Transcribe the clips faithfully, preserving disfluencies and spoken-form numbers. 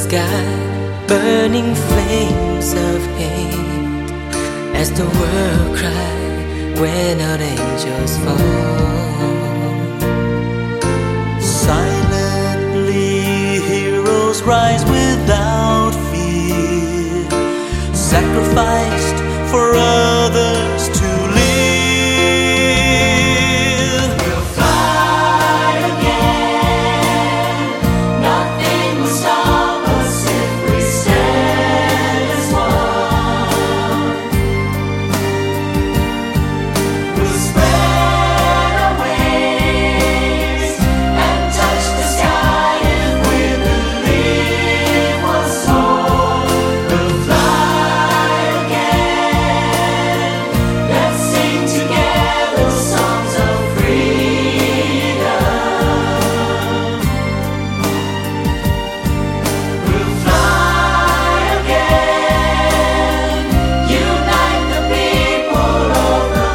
sky, burning flames of hate, as the world cried when our angels fall. Silently heroes rise without fear, sacrificed for others to live. We'll fly again. Nothing will stop us if we stand as one. We'll spread our wings and touch the sky if we believe what's soar. We'll fly again. Let's sing together songs of freedom. We'll fly again. Unite the people of the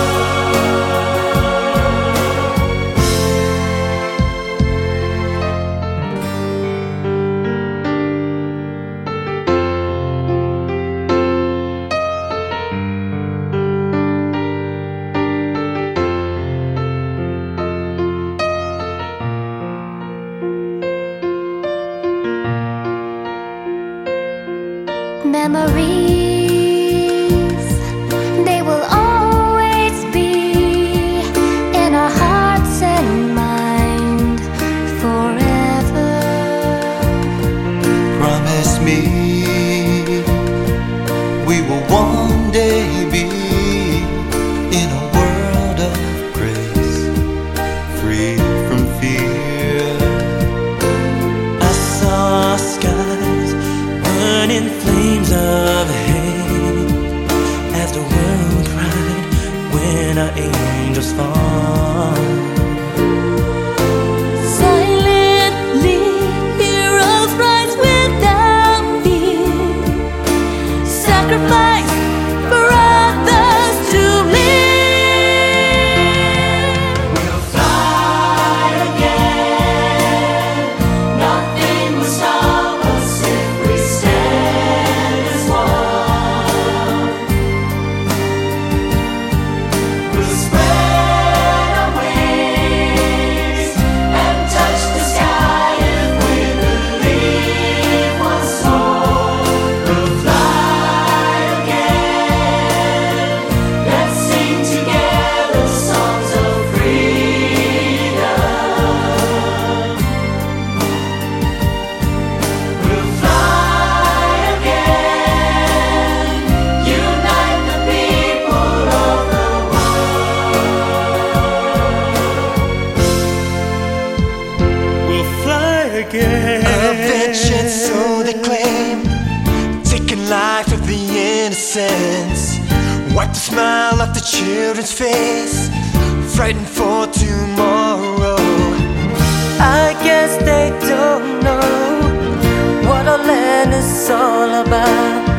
Memories, they will always be in our hearts and mind forever. Promise me we will one day be in a world of grace, free from fear. I saw skies burning flames of hate, as the world cried when our angels fall. Silently, heroes rise without fear, sacrifice for others to live. We'll fly again. Nothing will stop us if we stand as one. We'll spread our wings and touch the sky if we believe what's soar. We'll fly again. Let's sing together songs of freedom. We'll fly again. Unite the people of the world. We'll fly again. Avenged, so they claim, taking life of the innocents. Wipe the smile off the children's face, frightened for tomorrow. I guess they don't know what our land is all about.